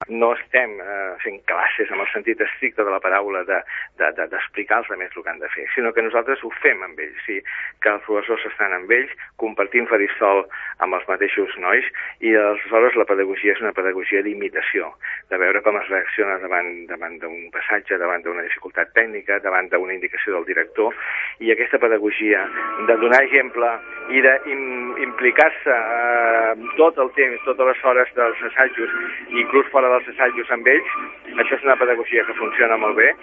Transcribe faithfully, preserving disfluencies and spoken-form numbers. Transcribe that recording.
no estem eh, fent classes en el sentit estricte de la paraula d'explicar de, de, als altres el que han de fer, sinó que nosaltres ho fem amb ells, sí, que els professors estan amb ells, compartint faristol amb els mateixos nois, i aleshores la pedagogia és una pedagogia d'imitació, de veure com es reacciona davant davant d'un passatge, davant d'una dificultat tècnica, davant d'una indicació del director, i aquesta pedagogia de donar exemple i d'implicar-se eh, tot el temps, totes les hores dels assajos, inclús fora dels assajos amb ells, això és una pedagogia que funciona molt bé.